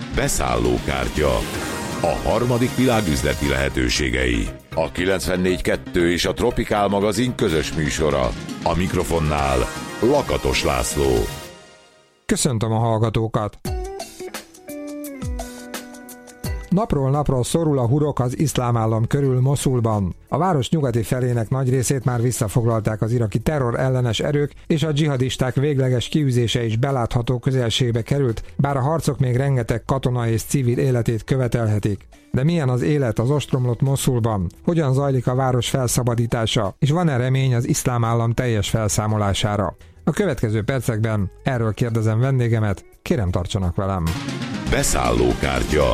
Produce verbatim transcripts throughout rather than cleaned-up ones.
Beszállókártya. A harmadik világ üzleti lehetőségei. A kilencvennégy kettő és a Tropikál magazin közös műsora. A mikrofonnál Lakatos László. Köszöntöm a hallgatókat! Napról napra szorul a hurok az iszlám állam körül Moszulban. A város nyugati felének nagy részét már visszafoglalták az iraki terror ellenes erők, és a dzsihadisták végleges kiűzése is belátható közelségbe került, bár a harcok még rengeteg katona és civil életét követelhetik. De milyen az élet az ostromlott Moszulban? Hogyan zajlik a város felszabadítása? És van-e remény az iszlám állam teljes felszámolására? A következő percekben erről kérdezem vendégemet, kérem tartsanak velem! Beszállókártya.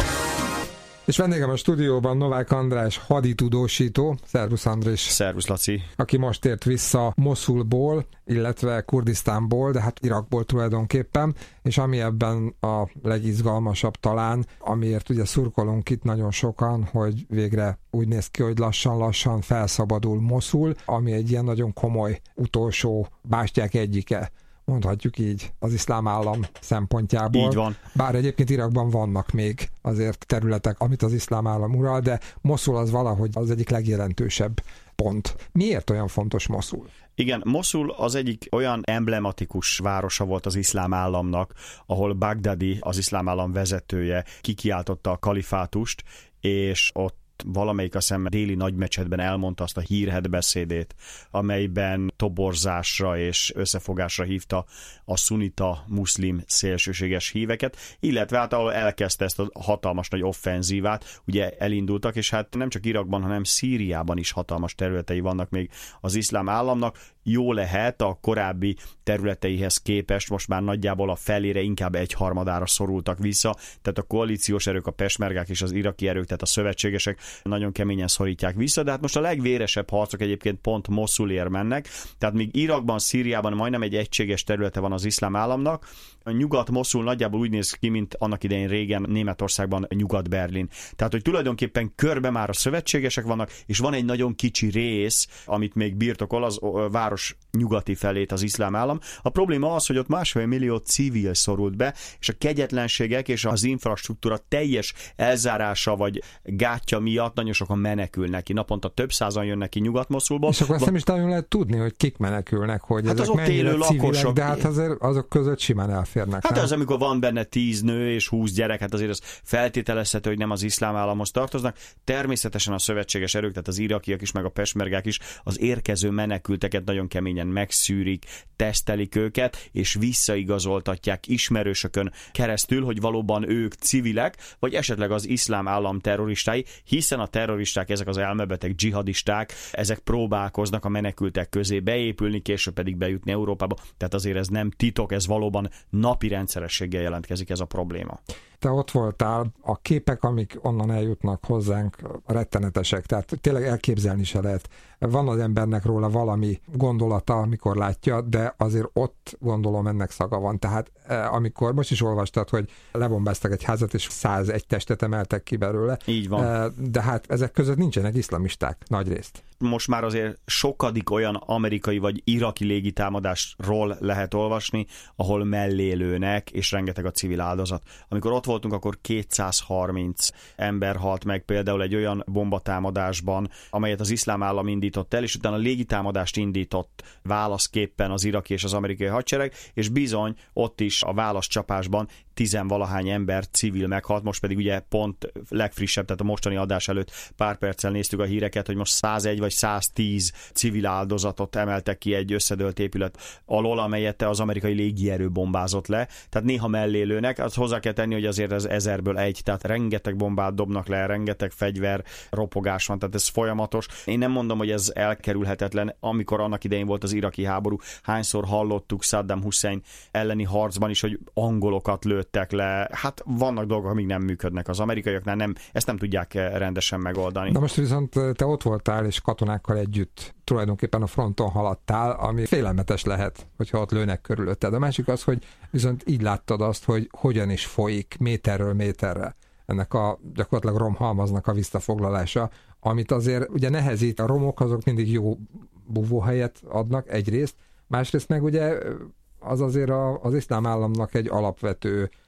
És vendégem a stúdióban Novák András haditudósító. Szervusz András. Szervusz Laci. Aki most ért vissza Moszulból, illetve Kurdisztánból, de hát Irakból tulajdonképpen, és ami ebben a legizgalmasabb talán, amiért ugye szurkolunk itt nagyon sokan, hogy végre úgy néz ki, hogy lassan-lassan felszabadul Moszul, ami egy ilyen nagyon komoly utolsó bástyák egyike, mondhatjuk így, az iszlám állam szempontjából. Így van. Bár egyébként Irakban vannak még azért területek, amit az iszlám állam ural, de Moszul az valahogy az egyik legjelentősebb pont. Miért olyan fontos Moszul? Igen, Moszul az egyik olyan emblematikus városa volt az iszlám államnak, ahol Bagdadi, az iszlám állam vezetője kikiáltotta a kalifátust, és ott valamelyik azt hiszem déli nagymecsetben elmondta azt a hírhedt beszédét, amelyben toborzásra és összefogásra hívta a szunita muszlim szélsőséges híveket, illetve hát ahol elkezdte ezt a hatalmas nagy offenzívát, ugye elindultak, és hát nem csak Irakban, hanem Szíriában is hatalmas területei vannak még az iszlám államnak. Jó lehet, a korábbi területeihez képest most már nagyjából a felére, inkább egyharmadára szorultak vissza, tehát a koalíciós erők, a pesmergák és az iraki erők, tehát a szövetségesek nagyon keményen szorítják vissza, de hát most a legvéresebb harcok egyébként pont Moszulért mennek, tehát míg Irakban, Szíriában majdnem egy egységes területe van az iszlám államnak, a Nyugat-Moszul nagyjából úgy néz ki, mint annak idején régen Németországban Nyugat-Berlin. Tehát, hogy tulajdonképpen körbe már a szövetségesek vannak, és van egy nagyon kicsi rész, amit még birtokol, az város nyugati felét az iszlám állam. A probléma az, hogy ott másfél millió civil szorult be, és a kegyetlenségek és az infrastruktúra teljes elzárása vagy gátja miatt nagyon sokan menekülnek ki. Naponta több százan jönnek ki Nyugat-Moszulból. És akkor azt nem is nagyon lehet tudni, hogy kik menekülnek, hogy hát ezek az mennyire civilek, lakosok, de hát azért azok között simán elférnek. Hát nem? az, amikor van benne tíz nő és húsz gyerek, hát azért az feltételezhető, hogy nem az iszlám államhoz tartoznak. Természetesen a szövetséges erők, tehát az irakiak is, meg a pesmergák is az érkező menekülteket nagyon keményen megszűrik, tesztelik őket, és visszaigazoltatják ismerősökön keresztül, hogy valóban ők civilek, vagy esetleg az iszlám állam terroristái, hiszen a terroristák, ezek az elmebeteg dzsihadisták, ezek próbálkoznak a menekültek közé beépülni, később pedig bejutni Európába. Tehát azért ez nem titok, ez valóban napi rendszerességgel jelentkezik ez a probléma. Te ott voltál, a képek, amik onnan eljutnak hozzánk, rettenetesek, tehát tényleg elképzelni se lehet. Van az embernek róla valami gondolata, amikor látja, de azért ott gondolom ennek szaga van. Tehát amikor most is olvastad, hogy lebombáztak egy házat, és százegy testet emeltek ki belőle. Így van. De hát ezek között nincsenek iszlamisták nagyrészt. Most már azért sokadik olyan amerikai vagy iraki légitámadásról lehet olvasni, ahol mellélőnek, és rengeteg a civil áldozat. Amikor ott voltunk, akkor kétszázharminc ember halt meg például egy olyan bombatámadásban, amelyet az iszlám állam indított el, és utána légitámadást indított válaszképpen az iraki és az amerikai hadsereg, és bizony ott is a válaszcsapásban tizenvalahány ember civil meghalt, most pedig ugye pont legfrissebb, tehát a mostani adás előtt pár perccel néztük a híreket, hogy most százegy vagy száztíz civil áldozatot emeltek ki egy összedőlt épület alól, amelyet az amerikai légierő bombázott le. Tehát néha mellélőnek, azt hozzá kell tenni, hogy azért ez ezerből egy, tehát rengeteg bombát dobnak le, rengeteg fegyver, ropogás van, tehát ez folyamatos. Én nem mondom, hogy ez elkerülhetetlen, amikor annak idején volt az iraki háború, hányszor hallottuk Saddam Hussein elleni harcban is, hogy angolokat lőttek le. Hát vannak dolgok, amik nem működnek az amerikaiaknál, nem, ezt nem tudják rendesen megoldani. De most viszont te ott voltál, és katonákkal együtt tulajdonképpen a fronton haladtál, ami félelmetes lehet, hogyha ott lőnek körülötted. A másik az, hogy viszont így láttad azt, hogy hogyan is folyik méterről méterre ennek a gyakorlatilag romhalmaznak a visszafoglalása, amit azért ugye nehezít, a romok azok mindig jó búvóhelyet adnak egyrészt, másrészt meg ugye az azért a, az iszlám államnak egy alapvető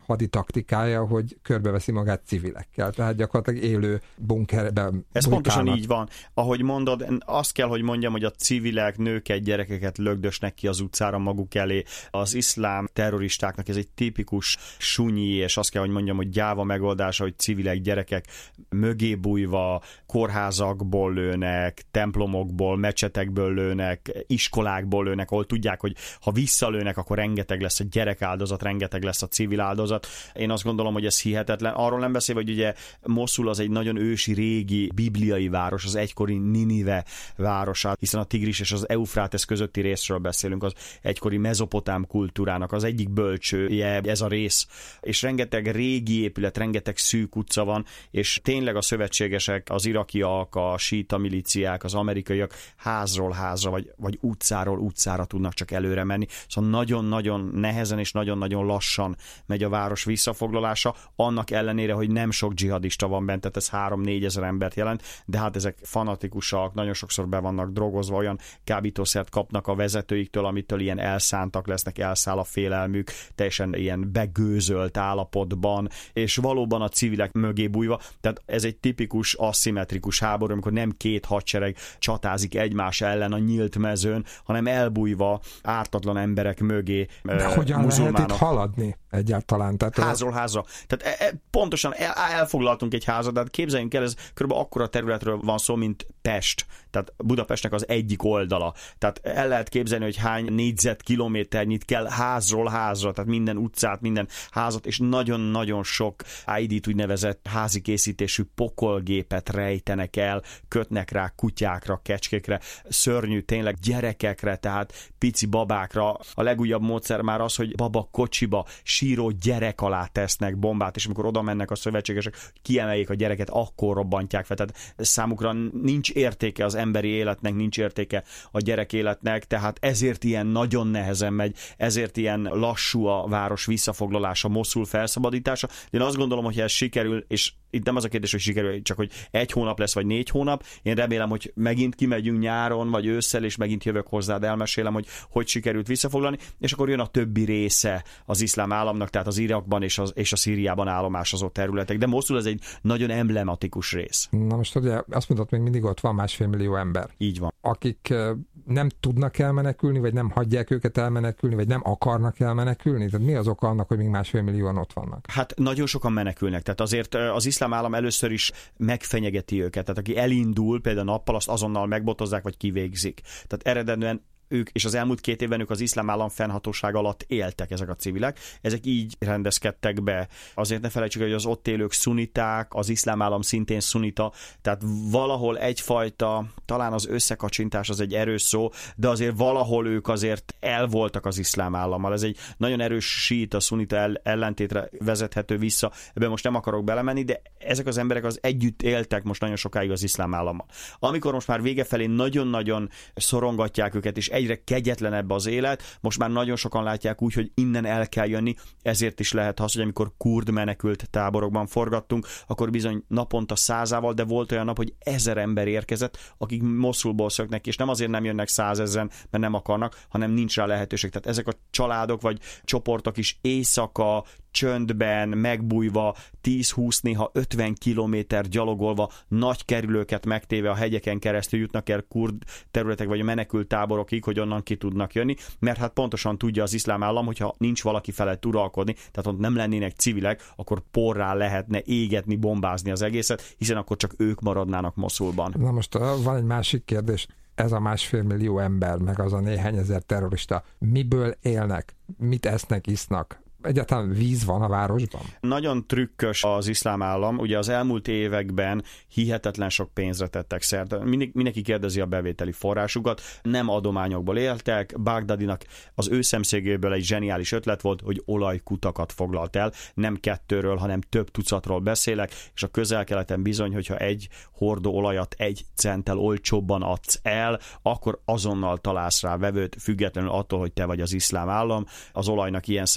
haditaktikája, hogy körbeveszi magát civilekkel, tehát gyakorlatilag élő bunkerben. Ez pontosan így van. Ahogy mondod, azt kell, hogy mondjam, hogy a civilek, nőket, gyerekeket lögdösnek ki az utcára maguk elé. Az iszlám terroristáknak ez egy tipikus sunyi, és azt kell, hogy mondjam, hogy gyáva megoldása, hogy civilek, gyerekek mögé bújva kórházakból lőnek, templomokból, mecsetekből lőnek, iskolákból lőnek, ahol tudják, hogy ha visszalőnek, akkor rengeteg lesz a gyerek áldozat, rengeteg lesz a civil áldozat. Én azt gondolom, hogy ez hihetetlen. Arról nem beszélve, hogy ugye Moszul az egy nagyon ősi, régi, bibliai város, az egykori Ninive városa, hiszen a Tigris és az Eufrátesz közötti részről beszélünk, az egykori mezopotám kultúrának az egyik bölcsője ez a rész, és rengeteg régi épület, rengeteg szűk utca van, és tényleg a szövetségesek, az irakiak, a síta milíciák, az amerikaiak házról házra, vagy, vagy utcáról utcára tudnak csak előre menni. Szóval nagyon-nagyon nehezen és nagyon-nagyon lassan megy a város visszafoglalása, annak ellenére, hogy nem sok dzsihadista van bent, tehát ez három-négy ezer embert jelent, de hát ezek fanatikusak, nagyon sokszor be vannak drogozva, olyan kábítószert kapnak a vezetőiktől, amitől ilyen elszántak lesznek, elszáll a félelmük, teljesen ilyen begőzölt állapotban, és valóban a civilek mögé bújva, tehát ez egy tipikus aszimmetrikus háború, amikor nem két hadsereg csatázik egymás ellen a nyílt mezőn, hanem elbújva ártatlan emberek mögé. De hogyan lehet itt haladni egyáltalán? Tehát házról házra. Tehát e, e, pontosan el, elfoglaltunk egy házat, de hát képzeljünk el, ez kb. Akkora területről van szó, mint Pest. Tehát Budapestnek az egyik oldala. Tehát el lehet képzelni, hogy hány négyzetkilométernyit kell házról házra, tehát minden utcát, minden házat, és nagyon-nagyon sok i dé-t úgynevezett házi készítésű pokolgépet rejtenek el, kötnek rá kutyákra, kecskékre, szörnyű tényleg gyerekekre, tehát pici babákra. A legújabb módszer már az, hogy baba kocsiba síró gyerek alá tesznek bombát, és amikor oda mennek a szövetségesek, kiemeljék a gyereket, akkor robbantják fel. Tehát számukra nincs értéke az emberi életnek, nincs értéke a gyerek életnek, tehát ezért ilyen nagyon nehezen megy, ezért ilyen lassú a város visszafoglalása, Moszul felszabadítása. Én azt gondolom, hogy ez sikerül, és itt nem az a kérdés, hogy sikerül, csak hogy egy hónap lesz, vagy négy hónap. Én remélem, hogy megint kimegyünk nyáron, vagy ősszel, és megint jövök hozzád, elmesélem, hogy hogy sikerült visszafoglalni, és akkor jön a többi része az iszlám államnak, tehát az Irakban és, az, és a Szíriában állomásozott területek. De Moszul ez egy nagyon emblematikus rész. Na most ugye azt mondod, még mindig ott van másfél millió ember. Így van. Akik nem tudnak elmenekülni, vagy nem hagyják őket elmenekülni, vagy nem akarnak elmenekülni? Tehát mi az oka annak, hogy még másfél millióan ott vannak? Hát nagyon sokan menekülnek, tehát azért az iszlám állam először is megfenyegeti őket, tehát aki elindul például nappal, azt azonnal megbotozzák, vagy kivégzik. Tehát eredetően ők, és az elmúlt két évben ők az iszlám állam fennhatóság alatt éltek, ezek a civilek. Ezek így rendezkedtek be. Azért ne felejtsük, hogy az ott élők szuniták, az iszlám állam szintén szunita, tehát valahol egyfajta, talán az összekacsintás az egy erős szó, de azért valahol ők azért elvoltak az iszlám állammal. Ez egy nagyon erős síita, szunita ellentétre vezethető vissza. Ebben most nem akarok belemenni, de ezek az emberek az együtt éltek most nagyon sokáig az iszlám állammal. Amikor most már vége felé nagyon-nagyon szorongatják őket, és egyre kegyetlenebb az élet, most már nagyon sokan látják úgy, hogy innen el kell jönni, ezért is lehet az, hogy amikor kurd menekült táborokban forgattunk, akkor bizony naponta százával, de volt olyan nap, hogy ezer ember érkezett, akik Moszulból szöknek, és nem azért nem jönnek százezren, mert nem akarnak, hanem nincs rá lehetőség. Tehát ezek a családok vagy csoportok is éjszaka, csöndben, megbújva, tíz-húsz, néha ötven kilométer gyalogolva, nagy kerülőket megtéve a hegyeken keresztül jutnak el kurd területek vagy a menekült táborokig, hogy onnan ki tudnak jönni, mert hát pontosan tudja az iszlám állam, hogyha nincs valaki felett uralkodni, tehát ott nem lennének civilek, akkor porrá lehetne égetni, bombázni az egészet, hiszen akkor csak ők maradnának Moszulban. Na most van egy másik kérdés. Ez a másfél millió ember, meg az a néhány ezer terrorista, miből élnek? Mit esznek, isznak? Egyáltalán víz van a városban? Nagyon trükkös az iszlám állam. Ugye az elmúlt években hihetetlen sok pénzre tettek szert. Mindenki kérdezi a bevételi forrásukat. Nem adományokból éltek. Bagdadinak az ő szemszögéből egy zseniális ötlet volt, hogy olajkutakat foglalt el. Nem kettőről, hanem több tucatról beszélek, és a Közel-Keleten bizony, hogyha egy hordó olajat egy centtel olcsóbban adsz el, akkor azonnal találsz rá vevőt, függetlenül attól, hogy te vagy az iszlám állam. Az olajnak ilyen szempontból ugye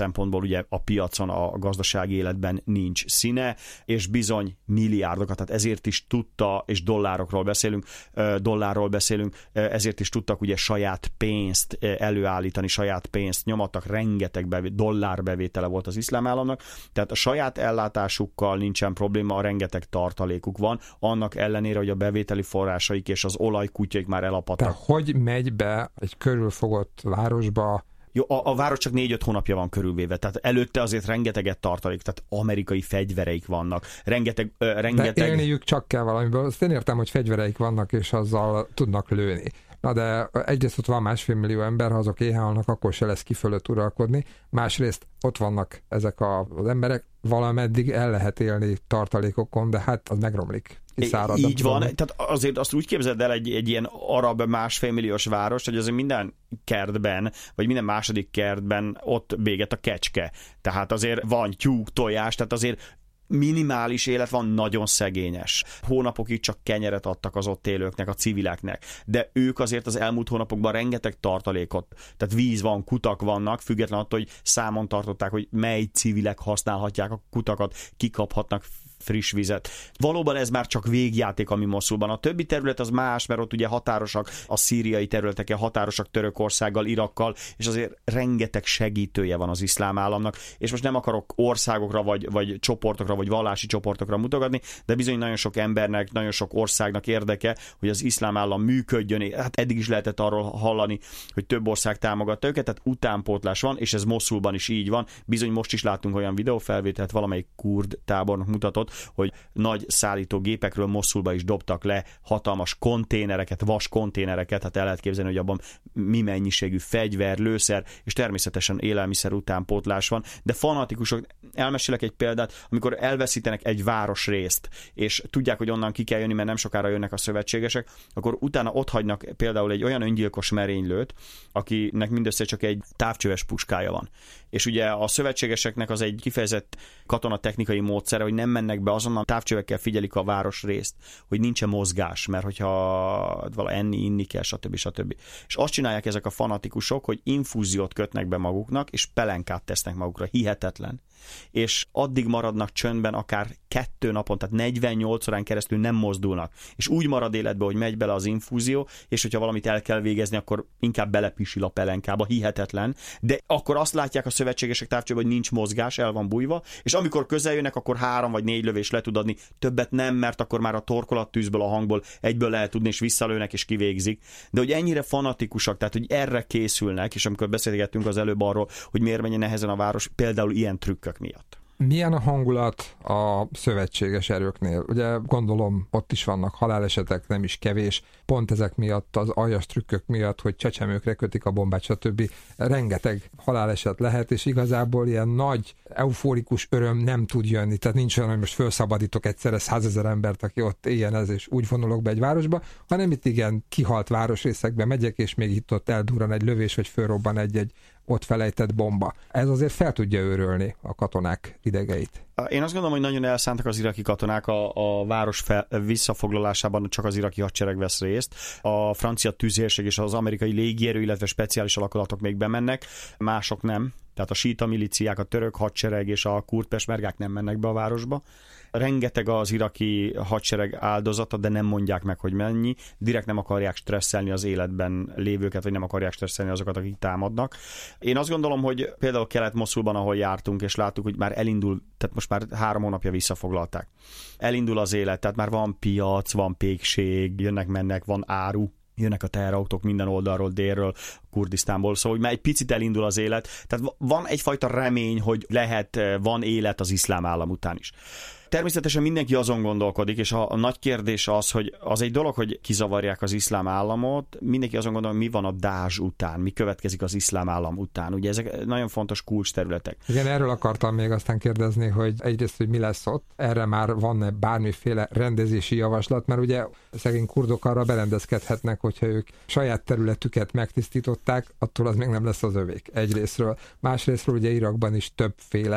ugye a piacon, a gazdasági életben nincs színe, és bizony milliárdokat, tehát ezért is tudta, és dollárokról beszélünk, dollárról beszélünk, ezért is tudtak ugye saját pénzt előállítani, saját pénzt nyomattak, rengeteg bevét, dollárbevétele volt az iszlám államnak, tehát a saját ellátásukkal nincsen probléma, a rengeteg tartalékuk van, annak ellenére, hogy a bevételi forrásaik és az olajkutyaik már elapadtak. Tehát hogy megy be egy körülfogott városba? Jó, a, a város csak négy-öt hónapja van körülvéve, tehát előtte azért rengeteget tartalék, tehát amerikai fegyvereik vannak, rengeteg... Ö, rengeteg... De élniük csak kell valamiből. Azt én értem, hogy fegyvereik vannak, és azzal tudnak lőni. Na de egyrészt ott van másfél millió ember, ha azok éhen halnak, akkor se lesz ki fölött uralkodni. Másrészt ott vannak ezek a, az emberek, valameddig el lehet élni tartalékokon, de hát az megromlik. Kiszárad, így van, tehát azért azt úgy képzeld el egy, egy ilyen arab másfél milliós város, hogy azért minden kertben, vagy minden második kertben ott béget a kecske. Tehát azért van tyúk, tojás, tehát azért minimális élet van, nagyon szegényes. Hónapokig csak kenyeret adtak az ott élőknek, a civileknek. De ők azért az elmúlt hónapokban rengeteg tartalékot, tehát víz van, kutak vannak, független attól, hogy számon tartották, hogy mely civilek használhatják a kutakat, kikaphatnak friss vizet. Valóban ez már csak végjáték, ami Moszulban. A többi terület az más, mert ott ugye határosak a szíriai területeken, határosak Törökországgal, Irakkal, és azért rengeteg segítője van az iszlám államnak, és most nem akarok országokra, vagy, vagy csoportokra, vagy vallási csoportokra mutogatni, de bizony nagyon sok embernek, nagyon sok országnak érdeke, hogy az iszlám állam működjön. Hát eddig is lehetett arról hallani, hogy több ország támogatta őket, tehát utánpótlás van, és ez Moszulban is így van. Bizony most is láttunk olyan videófelvételt, valamelyik kurd tábornok mutatott, hogy nagy szállítógépekről Moszulba is dobtak le hatalmas konténereket, vas konténereket, hát el lehet képzelni, hogy abban mi mennyiségű fegyver, lőszer, és természetesen élelmiszer utánpótlás van, de fanatikusok, elmesélek egy példát, amikor elveszítenek egy városrészt, és tudják, hogy onnan ki kell jönni, mert nem sokára jönnek a szövetségesek, akkor utána ott hagynak például egy olyan öngyilkos merénylőt, akinek mindössze csak egy távcsöves puskája van. És ugye a szövetségeseknek az egy kifejezett katonatechnikai módszere, hogy nem mennek be, azonnal távcsövekkel figyelik a városrészt, hogy nincsen mozgás, mert hogyha vala enni, inni kell, stb. stb. És azt csinálják ezek a fanatikusok, hogy infúziót kötnek be maguknak, és pelenkát tesznek magukra. Hihetetlen. És addig maradnak csöndben akár kettő napon, tehát negyvennyolc órán keresztül nem mozdulnak. És úgy marad életbe, hogy megy bele az infúzió, és hogyha valamit el kell végezni, akkor inkább belepisil a pelenkába. Hihetetlen. De akkor azt látják a szövetségesek távcsőben, hogy nincs mozgás, el van bújva, és amikor közel jönnek, akkor három vagy négy lövés le tud adni, többet nem, mert akkor már a torkolattűzből, a hangból egyből lehet tudni, és visszalőnek, és kivégzik. De hogy ennyire fanatikusak, tehát hogy erre készülnek, és amikor beszélgettünk az előbb arról, hogy miért menjen nehezen a város, például ilyen trükkök miatt. Milyen a hangulat a szövetséges erőknél? Ugye gondolom, ott is vannak halálesetek, nem is kevés, pont ezek miatt, az aljas trükkök miatt, hogy csecsemőkre kötik a bombát, stb. Rengeteg haláleset lehet, és igazából ilyen nagy, euforikus öröm nem tud jönni. Tehát nincs olyan, hogy most felszabadítok egyszerre százezer embert, aki ott éljen ez, és úgy vonulok be egy városba, hanem itt igen, kihalt városrészekbe megyek, és még itt ott eldurran egy lövés, vagy fölrobban egy-egy ott felejtett bomba. Ez azért fel tudja őrölni a katonák idegeit. Én azt gondolom, hogy nagyon elszántak az iraki katonák a, a város fel, visszafoglalásában, csak az iraki hadsereg vesz részt. A francia tűzérség és az amerikai légierő, illetve speciális alakulatok még bemennek, mások nem. Tehát a síta milíciák, a török hadsereg és a kurd pesmergák nem mennek be a városba. Rengeteg az iraki hadsereg áldozata, de nem mondják meg, hogy mennyi. Direkt nem akarják stresszelni az életben lévőket, vagy nem akarják stresszelni azokat, akik támadnak. Én azt gondolom, hogy például Kelet-Moszulban, ahol jártunk, és láttuk, hogy már elindul, tehát most már három hónapja visszafoglalták. Elindul az élet, tehát már van piac, van pékség, jönnek-mennek, van áru. Jönnek a teherautók minden oldalról, délről, Kurdisztánból, szóval hogy már egy picit elindul az élet. Tehát van egyfajta remény, hogy lehet, van élet az iszlám állam után is. Természetesen mindenki azon gondolkodik, és a, a nagy kérdés az, hogy az egy dolog, hogy kizavarják az iszlám államot, mindenki azon gondol, mi van a Dázs után, mi következik az iszlám állam után. Ugye ezek nagyon fontos kulcs területek. Igen, erről akartam még aztán kérdezni, hogy egyrészt, hogy mi lesz ott, erre már van-e bármiféle rendezési javaslat, mert ugye szegény kurdok arra berendezkedhetnek, hogyha ők saját területüket megtisztították, attól az még nem lesz az övék egyrésztről. Másrésztről ugye Irakban is többféle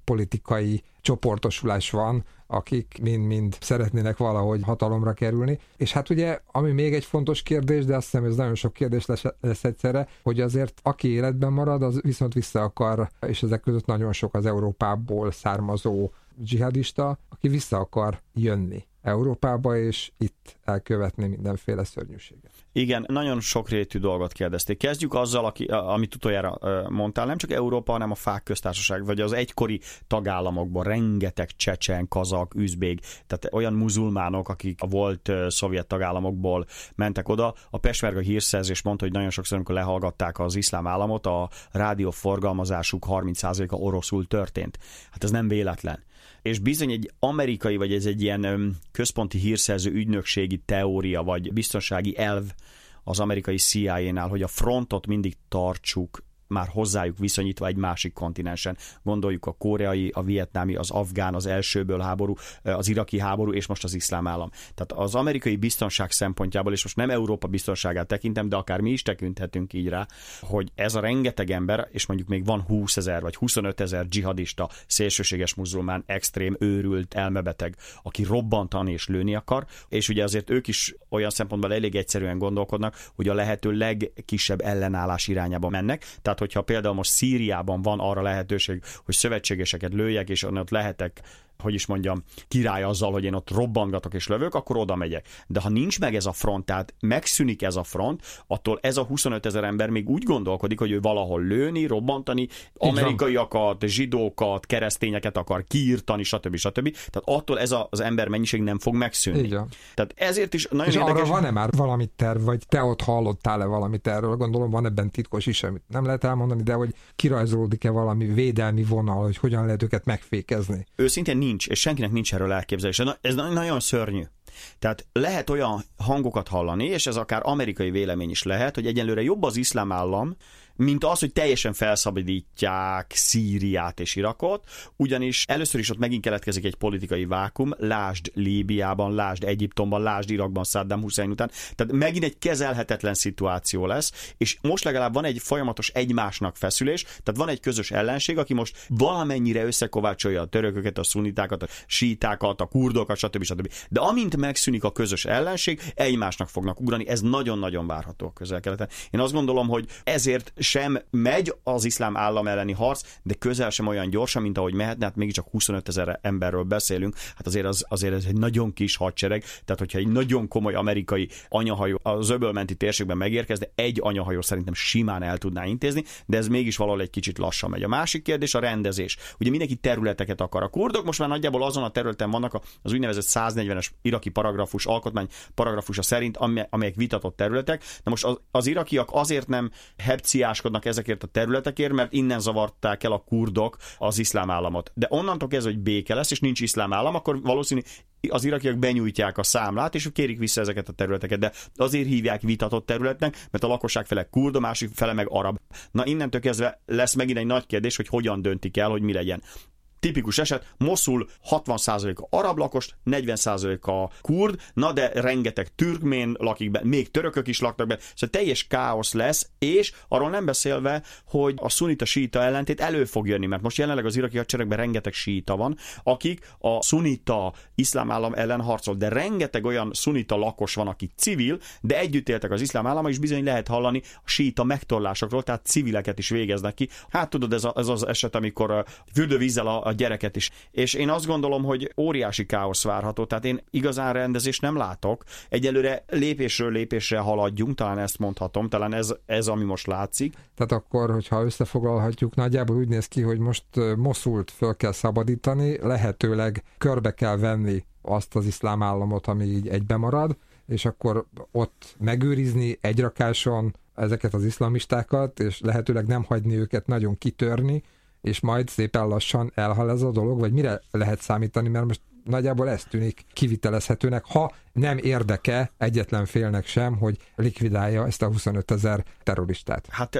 politikai csoportosulás van, akik mind-mind szeretnének valahogy hatalomra kerülni. És hát ugye, ami még egy fontos kérdés, de azt hiszem, ez nagyon sok kérdés lesz, lesz egyszerre, hogy azért aki életben marad, az viszont vissza akar, és ezek között nagyon sok az Európából származó dzsihadista, aki vissza akar jönni Európába, és itt elkövetni mindenféle szörnyűséget. Igen, nagyon sokrétű dolgot kérdezték. Kezdjük azzal, aki, amit utoljára mondtál, nem csak Európa, hanem a Fák köztársaság, vagy az egykori tagállamokban rengeteg csecsen, kazak, üzbég, tehát olyan muzulmánok, akik a volt szovjet tagállamokból mentek oda. A Pesmerga hírszerzés mondta, hogy nagyon sokszor, amikor lehallgatták az iszlám államot, a rádióforgalmazásuk harminc százaléka oroszul történt. Hát ez nem véletlen. És bizony egy amerikai, vagy ez egy ilyen központi hírszerző ügynökségi teória, vagy biztonsági elv az amerikai C I A-nál, hogy a frontot mindig tartsuk már hozzájuk viszonyítva egy másik kontinensen. Gondoljuk a koreai, a vietnámi, az afgán, az elsőből háború, az iraki háború, és most az iszlám állam. Tehát az amerikai biztonság szempontjából, és most nem Európa biztonságát tekintem, de akár mi is tekinthetünk így rá, hogy ez a rengeteg ember, és mondjuk még van húszezer vagy huszonötezer dzsihadista, szélsőséges muzulmán, extrém, őrült, elmebeteg, aki robbantani és lőni akar, és ugye azért ők is olyan szempontból elég egyszerűen gondolkodnak, hogy a lehető legkisebb ellenállás irányába mennek. Tehát hogyha például most Szíriában van arra lehetőség, hogy szövetségeseket lőjek, és ott lehetek, hogy is mondjam, király azzal, hogy én ott robbangatok és lövök, akkor oda megyek. De ha nincs meg ez a front, tehát megszűnik ez a front, attól ez a huszonötezer ember még úgy gondolkodik, hogy ő valahol lőni, robbantani, amerikaiakat, zsidókat, keresztényeket akar kiírtani, stb. stb. Tehát attól ez az ember mennyiség nem fog megszűnni. Igen. Tehát ezért is nagyon és érdekes. arra van-e már valami terv, vagy te ott hallottál-e valamit erről? Gondolom van ebben titkos is, amit nem lehet elmondani, de hogy kirajzolódik-e valami védelmi vonal, hogy hogyan lehet őket megfékezni? Őszintén nincs, és senkinek nincs erről elképzelése. Ez nagyon szörnyű. Tehát lehet olyan hangokat hallani, és ez akár amerikai vélemény is lehet, hogy egyelőre jobb az iszlám állam, mint az, hogy teljesen felszabadítják Szíriát és Irakot, ugyanis először is ott megint keletkezik egy politikai vákum, lásd Líbiában, lásd Egyiptomban, lásd Irakban Saddam Hussein után, tehát megint egy kezelhetetlen szituáció lesz, és most legalább van egy folyamatos egymásnak feszülés, tehát van egy közös ellenség, aki most valamennyire összekovácsolja a törököket, a szunitákat, a sítákat, a kurdokat, stb. stb. De amint megszűnik a közös ellenség, egymásnak fognak ugrani, ez nagyon-nagyon várható a Közel-Keleten. Én azt gondolom, hogy ezért sem megy az iszlám állam elleni harc, de közel sem olyan gyorsan, mint ahogy mehetne, hát mégiscsak huszonötezer emberről beszélünk, hát azért, az, azért ez egy nagyon kis hadsereg, tehát hogyha egy nagyon komoly amerikai anyahajó az öbölmenti térségben megérkezne, egy anyahajó szerintem simán el tudná intézni, de ez mégis valahol egy kicsit lassan megy. A másik kérdés a rendezés. Ugye mindenki területeket akar. A kurdok most már nagyjából azon a területen vannak az úgynevezett száznegyvenes iraki paragrafus, alkotmány paragrafusa szerint, amelyek vitatott területek. Na most az, az irakiak azért nem hepciáskodnak ezekért a területekért, mert innen zavarták el a kurdok az iszlám államot. De onnantól kezdve, hogy béke lesz, és nincs iszlám állam, akkor valószínű az irakiak benyújtják a számlát, és kérik vissza ezeket a területeket, de azért hívják vitatott területnek, mert a lakosság fele kurd, a másik fele meg arab. Na innentől kezdve lesz megint egy nagy kérdés, hogy hogyan döntik el, hogy mi legyen. Tipikus eset, Moszul hatvan százaléka arab lakos, negyven százaléka kurd, na de rengeteg türkmén lakik be, még törökök is laknak be, szóval teljes káosz lesz, és arról nem beszélve, hogy a szunita-síita ellentét elő fog jönni, mert most jelenleg az iraki hadseregben rengeteg síita van, akik a szunita iszlám állam ellen harcol, de rengeteg olyan szunita lakos van, aki civil, de együtt éltek az iszlám állammal, és bizony lehet hallani a síita megtorlásokról, tehát civileket is végeznek ki. Hát tudod, ez, a, ez az eset, amikor a fürdővízzel a a gyereket is. És én azt gondolom, hogy óriási káosz várható, tehát én igazán rendezést nem látok. Egyelőre lépésről lépésre haladjunk, talán ezt mondhatom, talán ez, ez ami most látszik. Tehát akkor, hogyha összefoglalhatjuk, nagyjából úgy néz ki, hogy most Moszult föl kell szabadítani, lehetőleg körbe kell venni azt az iszlám államot, ami így egybe marad, és akkor ott megőrizni egy rakáson ezeket az iszlamistákat, és lehetőleg nem hagyni őket nagyon kitörni, és majd szépen lassan elhal ez a dolog, vagy mire lehet számítani, mert most nagyjából ez tűnik kivitelezhetőnek, ha nem érdeke egyetlen félnek sem, hogy likvidálja ezt a huszonötezer terroristát. Hát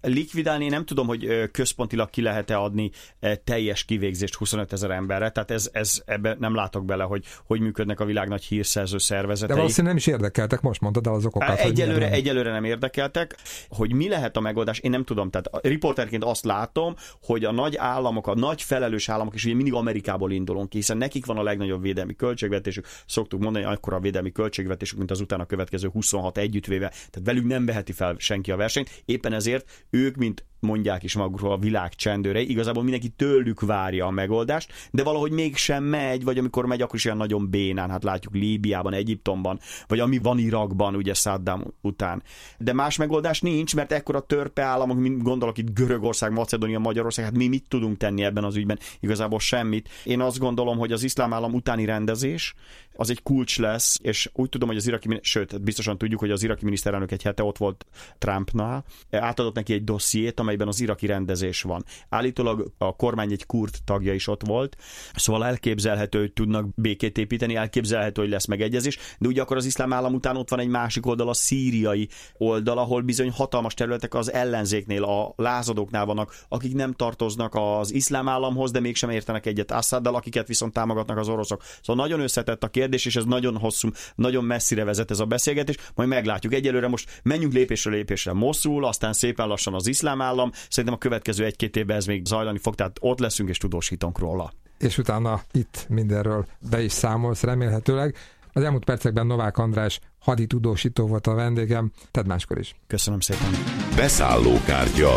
Likvidálni, én nem tudom, hogy központilag ki lehet-e adni teljes kivégzést huszonötezer emberre, tehát ez, ez ebbe nem látok bele, hogy hogy működnek a világ nagy hírszerző szervezetei. De valószínűleg nem is érdekeltek, most mondtad el az okokat. Egyelőre, hogy egyelőre nem érdekeltek. Hogy mi lehet a megoldás, én nem tudom. Tehát riporterként azt látom, hogy a nagy államok, a nagy felelős államok is ugye mindig Amerikából indulunk ki, hiszen nekik van a legnagyobb védelmi költségvetésük, szoktuk mondani, akkora a védelmi költségvetésük, mint az utána következő huszonhat együttvéve, tehát velük nem veheti fel senki a versenyt. Éppen ezért ők, mint mondják is magukról a világ csendőrei, igazából mindenki tőlük várja a megoldást, de valahogy mégsem megy, vagy amikor megy, akkor is olyan nagyon bénán, hát látjuk Líbiában, Egyiptomban, vagy ami van Irakban, ugye Saddam után. De más megoldás nincs, mert ekkora törpe államok, mint gondolok itt Görögország, Macedónia, Magyarország, hát mi mit tudunk tenni ebben az ügyben? Igazából semmit. Én azt gondolom, hogy az iszlám állam utáni rendezés az egy kulcs lesz, és úgy tudom, hogy az iraki, sőt, biztosan tudjuk, hogy az iraki miniszterelnök egy hete ott volt Trumpnál, átadott neki egy dossziét, amelyben az iraki rendezés van. Állítólag a kormány egy kurd tagja is ott volt, szóval elképzelhető, hogy tudnak békét építeni, elképzelhető, hogy lesz megegyezés, de ugye akkor az iszlám állam után ott van egy másik oldal, a szíriai oldal, ahol bizony hatalmas területek az ellenzéknél, a lázadóknál vannak, akik nem tartoznak az iszlám államhoz, de mégsem értenek egyet Assaddal, akiket viszont támogatnak az oroszok. Szóval nagyon összetett a kérdés, és ez nagyon hosszú, nagyon messzire vezet ez a beszélgetés, majd meglátjuk. Egyelőre most menjünk lépésről lépésre. Moszul, aztán szépen lassan az iszlám állam. Szerintem a következő egy-két évben ez még zajlani fog, tehát ott leszünk és tudósítunk róla. És utána itt mindenről be is számolsz remélhetőleg. Az elmúlt percekben Novák András haditudósító volt a vendégem, tedd máskor is. Köszönöm szépen. Beszállókártya.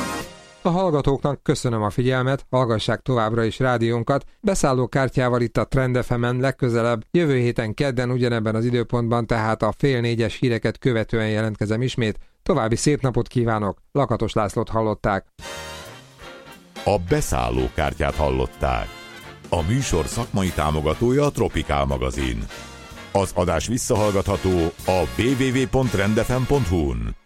A hallgatóknak köszönöm a figyelmet, hallgassák továbbra is rádiónkat. Beszállókártyával itt a Trend ef emen legközelebb, jövő héten kedden ugyanebben az időpontban, tehát a fél négyes híreket követően jelentkezem ismét. További szép napot kívánok, Lakatos Lászlót hallották. A beszállókártyát hallották. A műsor szakmai támogatója a Tropikál magazin. Az adás visszahallgatható a double-u double-u double-u pont trend f m pont hu-n.